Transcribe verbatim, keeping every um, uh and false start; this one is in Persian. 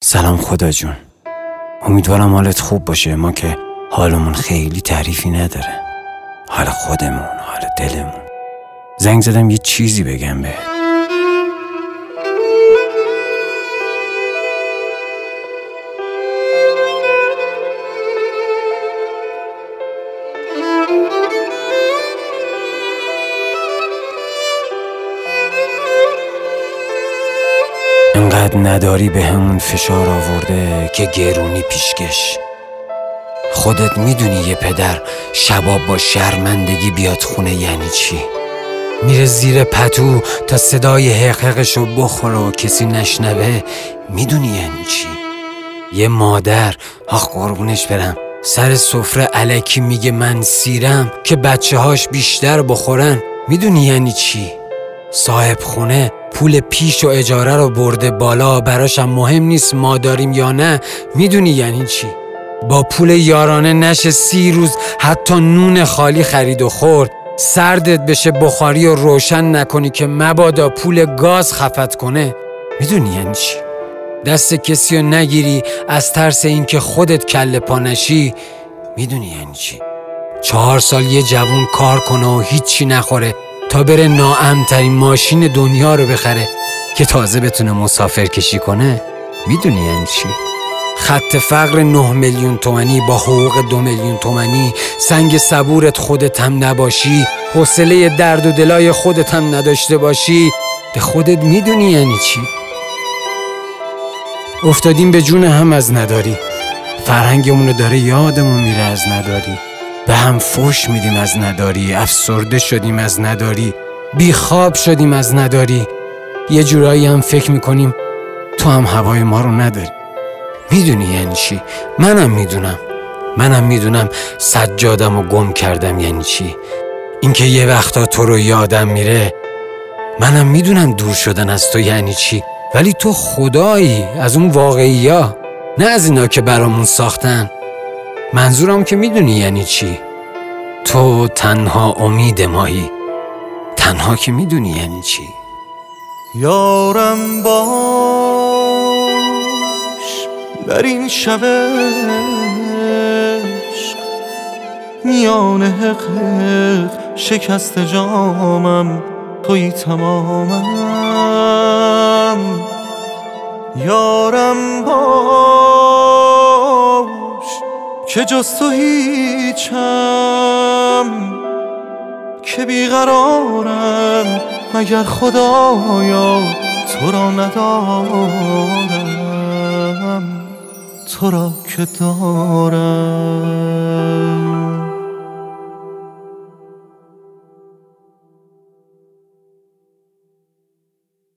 سلام خدا جون، امیدوارم حالت خوب باشه. ما که حالمون خیلی تعریفی نداره، حال خودمون، حال دلمون. زنگ زدم یه چیزی بگم بهت. انقدر نداری به همون فشار آورده که گرونی پیشکش. خودت میدونی یه پدر شباب با شرمندگی بیاد خونه یعنی چی؟ میره زیر پتو تا صدای حقحقشو بخوره و کسی نشنوه. میدونی یعنی چی؟ یه مادر، آخ قربونش برم، سر سفره الکی میگه من سیرم که بچه هاش بیشتر بخورن. میدونی یعنی چی؟ صاحب خونه پول پیش و اجاره رو برده بالا، براشم مهم نیست ما داریم یا نه. میدونی یعنی چی؟ با پول یارانه نشه سی روز حتی نون خالی خرید و خورد. سردت بشه بخاری و روشن نکنی که مبادا پول گاز خفت کنه. میدونی یعنی چی؟ دست کسی رو نگیری از ترس اینکه خودت کله پا نشی. میدونی یعنی چی؟ چهار سال یه جوون کار کنه و هیچی نخوره تا بره ناامن‌ترین ماشین دنیا رو بخره که تازه بتونه مسافر کشی کنه. میدونی یعنی چی؟ خط فقر نه میلیون تومانی با حقوق دو میلیون تومانی، سنگ صبورت خودت هم نباشی، حوصله درد و دلای خودت هم نداشته باشی. به خودت میدونی یعنی چی؟ افتادیم به جون هم از نداری، فرهنگمونو داره یادمون میره از نداری، به هم فوش میدیم از نداری، افسرده شدیم از نداری، بیخواب شدیم از نداری. یه جورایی هم فکر میکنیم تو هم هوای ما رو نداری. میدونی یعنی چی؟ منم میدونم منم میدونم سجادم و گم کردم یعنی چی. اینکه یه وقتا تو رو یادم میره. منم میدونم دور شدن از تو یعنی چی، ولی تو خدایی از اون واقعی ها، نه از اینا که برامون ساختن. منظورم که میدونی یعنی چی. تو تنها امید مایی، تنها که میدونی یعنی چی. یارم باش در این شب عشق، میان حق حق شکست جامم توی تمامم. یارم باش که جز تو هیچم، که بیقرارم مگر خدایا تو را ندارم، تو را که دارم.